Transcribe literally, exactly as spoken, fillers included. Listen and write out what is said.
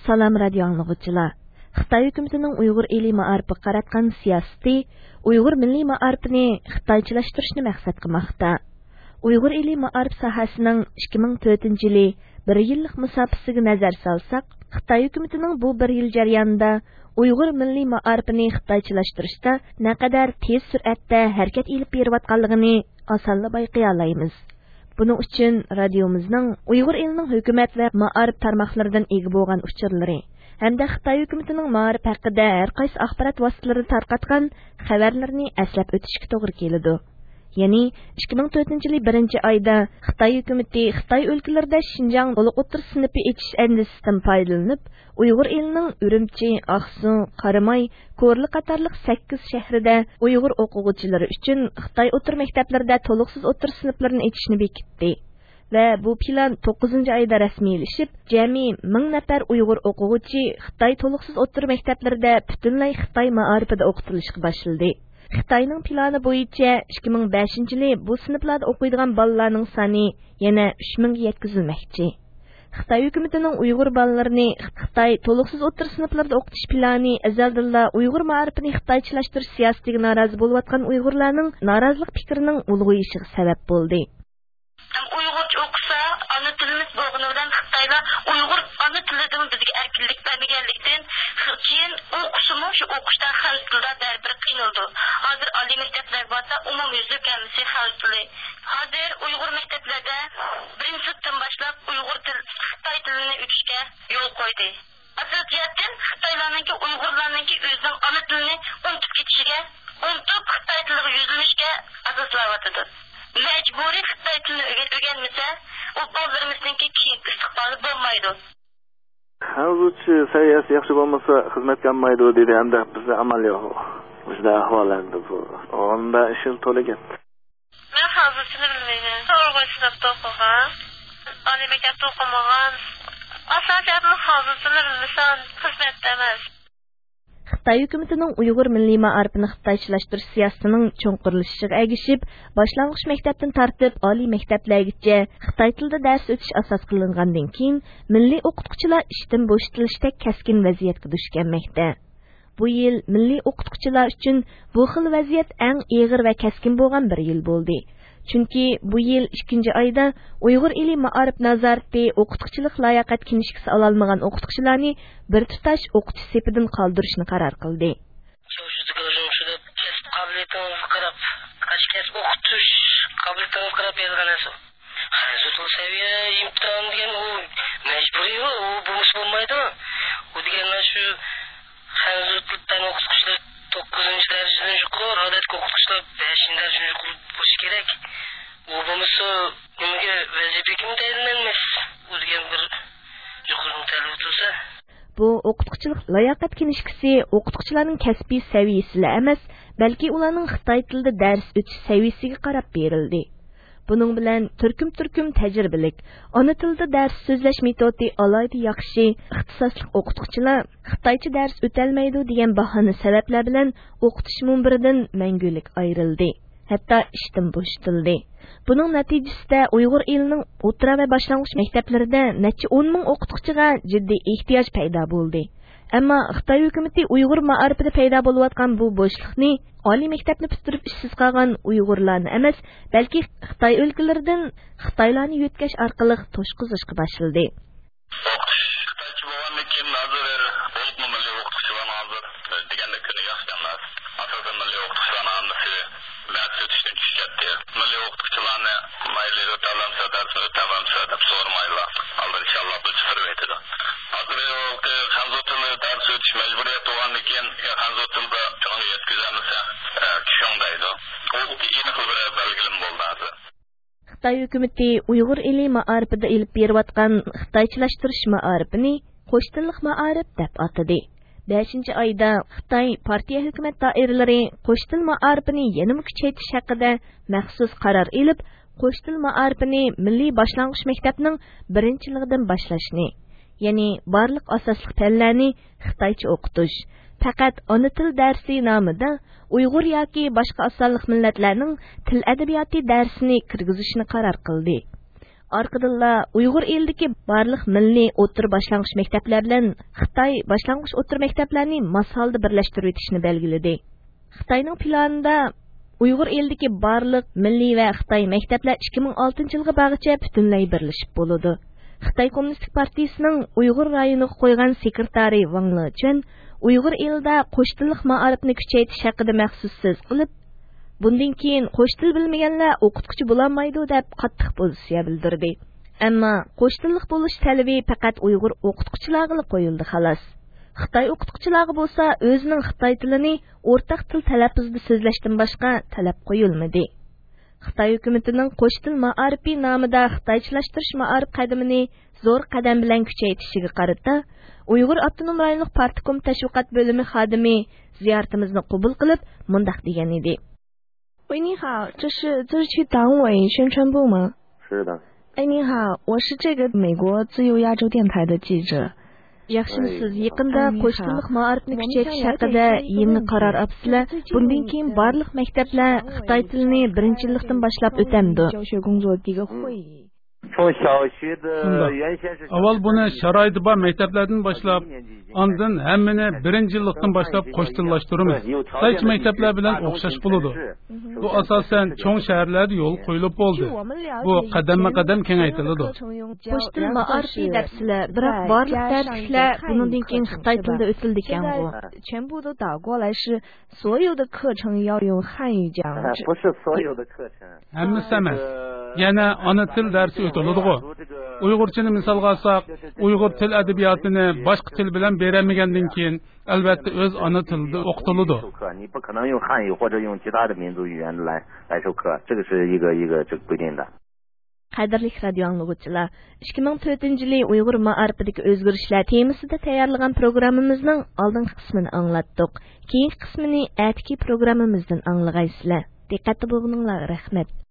Salam radio anlıqçılar. Xitay hökumətinin Uyğur eli maarifı qaratqan siyasəti Uyğur milli maarifini Xitayçılaşdırışni məqsəd qılmaqda. Uyğur eli maarif sahəsinin ikki ming to'rtinchi yili bir yillik musafisiga nazar salsaq, Xitay hökumətinin bu bir yil jarayonida Uyğur milli maarifini Xitayçılaşdırışda naqadar tez sür'atda hərəkət elib beriyotganligini osonla bayqaya olamiz. Buning uchun radiomizning Uyğur elining hökumət və maarif tarmoqlaridan ega bo'lgan uchurlari hamda Xitoy hukumatining maarif haqida har qaysi axborot vositalarini tarqatgan xabarlarni eslab o'tishga to'g'ri keladi. Ya'ni ikki ming to'rtinchi yil birinchi oyda Xitoy hukumati Xitoy o'lkalarida Xinjiang to'liq o'tir sinfi echish andisidan foydalanib, Uyğur elining Urumchi, Aqsu, Qaramay, Ko'rli qatorliq sakkiz shahrida Uyğur o'quvchilari uchun Xitoy o'tir maktablarida to'liqsiz o'tir sinflarini echishni bekitdi. Ve bu plan to'qqizinchi oyda rasmiylashib, jami ming nafar Uyğur o'quvchi Xitoy to'liqsiz o'tir maktablarida butunlay Xitoy maarifida o'qitilishga boshladi. Xitoyning plani bo'yicha ikki ming beshinchi yili bu sinflarda o'qiydigan bolalarning soni yana uch mingga yetkazilmoqchi. Xitoy hukumatining Uyğur bolalarini Xitoy to'liqsiz o'tir sinflarda o'qitish plani azaldan Uyğur maarifini Xitoychilashtirish siyosatiga norozi bo'layotgan Uyg'urlarning norozilik fikrining ulg'ayishiga sabab bo'ldi. Uyg'urcha o'qisa, ana tilimiz bo'lganidan Xitoylar Uyg'ur ana tilidan bizga erkinlik bermaganlikdan keyin o'qishimi shu o'qishdan xalq tilida baribir qiynaldi. Hozir oliy maktablar bo'lsa umumyuzlik hamsi xalq tili. Hozir Uyg'ur maktablarda birinchi sinfdan boshlab Uyg'ur til Xitoy tilini o'qishga yo'l qo'ydi. Asosiyatdan Xitoylarningki Uyg'urlarningki o'zining ana tilini unutib ketishiga, unutib Xitoy tiliga yuzlanishga asoslanadi. Mecburi Xitoy tilini o'rganmasa, u bolalarimizningki keyingi istiqboli bo'lmaydi. Hozirchi saviyasi yaxshi bo'lmasa xizmatga olmaydi dedi, hamda bizda amal yo'q. Bizda ahvollarda bu. Onda ishim to'lagan. Men hozirchini bilmayman. To'g'ri sinfda o'qigan, oliy maktabda o'qimagan. Asosiyatni hozirchini bilmasam xizmatda emas. Xitoy hukumatining Uyğur milliy maarifini Xitoychilashtirish siyosatining cho'nqirilishiga ergishib, boshlang'ich maktabdan tortib oliy maktablargacha Xitoy tilida dars o'tish asos qilingandan keyin milliy o'qituvchilar ishdan bo'shatilishda kaskin vaziyatga duch kelmoqda. Bu yil milliy o'qituvchilar uchun bu xil vaziyat eng og'ir va kaskin bo'lgan bir yil bo'ldi. Chunki bu yil ikkinchi oyda Uyğur eli maarif nazorati o'qituvchilik layoqat kinishkisi ololmagan o'qituvchilarni bir tutash o'qitish sepidan qoldirishni qaror qildi. to'qqizinchi darajadan yuqori odatga o'qituvchilar beshinchi darajadan yuqori bo'lishi kerak. Bu bo'lmasa nimaga vazifa kim tayinlanmas? O'zigan bir yuqori talab bo'lsa. Bu o'qituvchilik layoqat kinishkisi o'qituvchilarning kasbiy saviyasiga emas, balki ularning Xitoy tilida dars o'tish saviyasiga qarab berildi. Buning bilan turkum-turkum tajribalik, ona tilida dars so'zlash metodi alayda yaxshi ixtisosli o'qituvchilar Xitoycha dars o'talmaydi degan bahona sabablar bilan o'qitish munbiridan mangulik ayrildi. Hatto ishdan bo'shatildi. Buning natijasida Uyğur elining o'rta va boshlang'ich maktablarida necha o'n ming o'qituvchiga jiddiy ehtiyoj paydo bo'ldi. Ammo Xitoy hukumati Uyğur maarifida paydo bo'layotgan bu bo'shliqni oliy maktabni bitirib ishsiz qolgan Uyg'urlarni emas, balki Xitoy o'lkalaridan Xitoylarni yutkash orqali to'shqizishga boshladi. Xitoy hukumati Uyğur eli maarifida ilib berayotgan Xitoychilashtirish maarifini qo'sh tillik maarif deb atadi. beshinchi oyda Xitoy partiya hukumat doiralari qo'sh til maarifini yanada kuchaytirish haqida maxsus qaror elib, qo'sh til maarifini milliy boshlang'ich maktabning birinchiligidan boshlashni, ya'ni barliq asosli fanlarni Xitoycha o'qitish, faqat ona til darsi nomida Uyg'ur yoki boshqa asonliq millatlarning til adabiyoti darsini kirgizishni qaror qildi. Arqadınla Uyghur elindeki barlıq milli o'tir boshlang'ich maktablar bilan Xitoy boshlang'ich o'tir maktablarini masalda birlashtirib o'tishni belgiladi. Xitoyning planida Uyghur elindeki barlıq milli va Xitoy maktablar ikki ming oltinchi yilga bag'ishlab butunlay birlashib bo'ladi. Xitoy Kommunistik partiyasining Uyghur rayoniga qo'ygan sekretari Wang Lechun Uyghur elida qo'sh tillik ma'arifni kuchaytirish haqida maxsus so'z qilib, bundan keyin qo'sh til bilmaganlar o'qituvchi bo'lolmaydi deb qattiq pozitsiya bildirdi. Ammo qo'sh tillik bo'lish talabi faqat Uyghur o'qituvchilarga qo'yildi xolos. Xitoy o'qituvchilari bo'lsa o'zining Xitoy tilini o'rtaq til talaffuzida so'zlashdan boshqa talab qo'yilmadi. Xitoy hukumatining qo'sh til ma'arifi nomida xitoychilashtirish ma'arif qadamini zo'r qadam bilan kuchaytirishiga qarata Uyghur Avtonom rayonlik partikom tashviqot bo'limi xodimi ziyoratimizni qabul qilib, mundaq degan edi. 喂，你好，这是这是去党委宣传部吗？ 是的。 哎，你好，我是这个美国自由亚洲电台的记者。 Yaxshimisiz, yaqinda qo'sh tillik ma'arifni kuchaytirish haqida yangi qaror olibsizlar. Bundan keyin barliq maktablar Xitoy tilini birinchi yillikdan boshlab o'tamdi. Avval buni sharoiti bor maktablardan boshlab, ondan hammani birinchi yillikdan boshlab qo'sh tillashtiramiz. Xitoycha maktablar bilan o'xshash bo'ladi. Bu asosan cho'ng shaharlarda yo'l qo'yilib bo'ldi. Bu qadamma-qadam kengaytiriladi. Qo'sh til ma'arifi debsizlar, biroq barliq tartiblar bundan keyin Xitoy tilida o'tildi ekan bu. 全部都倒过来是所有的课程要用汉语讲。 不是所有的课程。 Hammasi emas. Yana ona til darsi o'tiladi-ku. Uyg'urchani misolga olsak, Uyg'ur til adabiyotini boshqa til bilan beramagandan keyin albatta o'z ona tilida o'qitiladi. 你不可能用汉语或者用其他的民族语言来来授课，这个是一个一个这个规定的。 Qadrli radio anglaguvchilar, ikki ming to'rtinchi yil Uyg'ur ma'arifidagi o'zgarishlar temasida tayyorlagan programmamizning oldingi qismini anglatdik. Keyingi qismini atki programmamizdan anglag'aysizlar. Diqqatli bo'linglar, rahmat.